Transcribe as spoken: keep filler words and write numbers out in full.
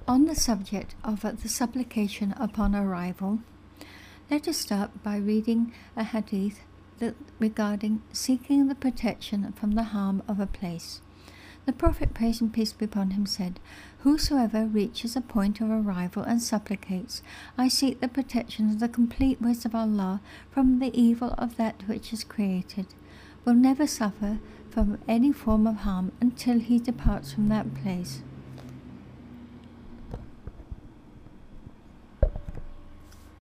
On the subject of the supplication upon arrival, let us start by reading a hadith that regarding seeking the protection from the harm of a place. The Prophet, praise and peace be upon him, said, "Whosoever reaches a point of arrival and supplicates, I seek the protection of the complete wisdom of Allah from the evil of that which is created, will never suffer from any form of harm until he departs from that place."